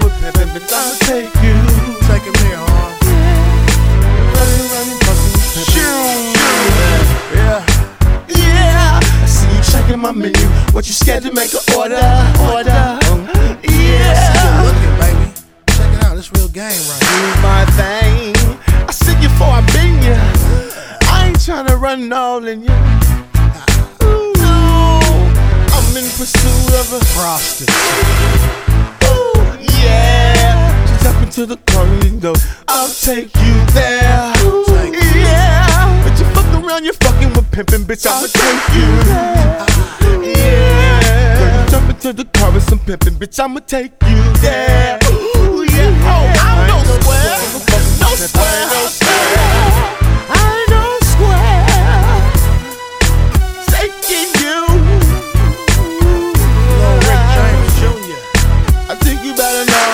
with pimpin', bitch, I'ma take you. Take it there, huh? Yeah, I see you checking my menu. What you scared to make an order? Yeah. Good looking, baby. Check it out, this real game right here. Do my thing. I see you before I been you. I ain't tryna run all in you. I'm in pursuit of a Prostitute. yeah. She step into the car and go, I'll take you there. Yeah. But you fuck around, you're fucking with pimpin', bitch, I'ma take you there. Yeah. Girl, you jump into the car with some pimpin', bitch, I'ma take you there. Ooh, yeah. Oh, I'm no square. No square. No square. I no square. Taking you. Lil Rick James Jr. I think you better know.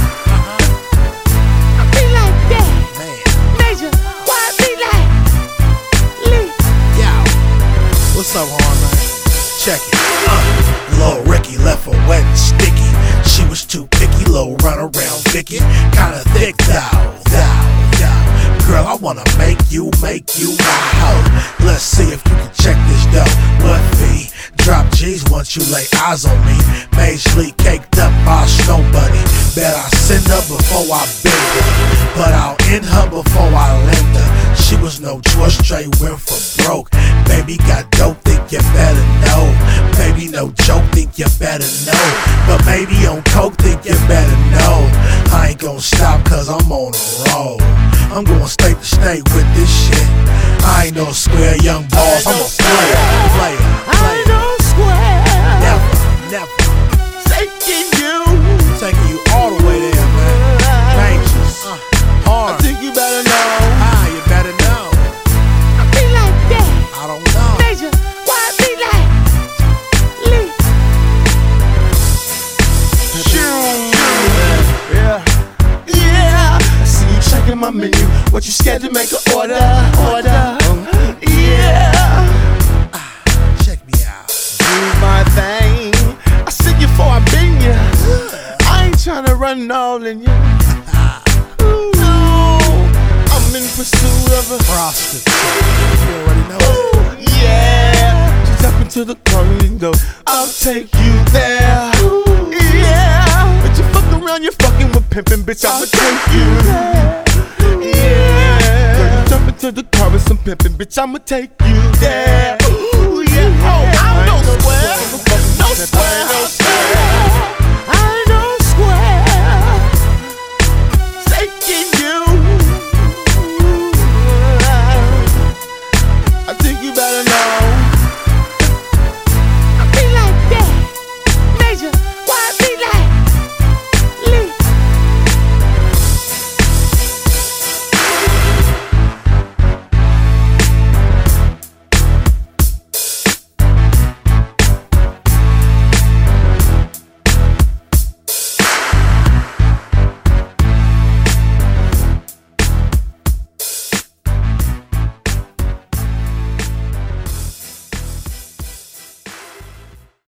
I be like that. Man. Major, why I be like Lee? Yo. What's up, hard man? Check it. Lil Ricky left her wet and sticky. She was too picky, low run around Vicky. Kinda thick thou. Girl, I wanna make you my hoe. Let's see if you can check this dough. What fee? Drop G's once you lay eyes on me. Majorly caked up by Snow Bunny. Bet I send her before I bend her, but I'll end her before I lend her. She was no choice, straight went for broke. Baby got dope, think you better know. Baby no joke, think you better know. But baby on coke, think you better know. I ain't gon' stop cause I'm on a roll. I'm going state to state with this shit. I ain't no square young boss, I'm a player. I no square. Never Taking you. taking you all the way there, man. Dangerous, I hard. think you better know. You better know. I be like that. I don't know. Major, why I be like Lee? Yeah. I see you checking my menu. What you scared to make an order? Yeah. Check me out. Do my thing. I see you before I been you. I ain't tryna run all in you. I'm in pursuit of a Prostitute. You already know. yeah. She step into the car and go, I'll take you there. Yeah. But you fuck around, you're fucking with pimpin', bitch, I'ma take you there. Yeah. Girl, you jump into the car with some pimpin', bitch, I'ma take you there. Ooh, yeah. Oh, I'm no square. No square. No square.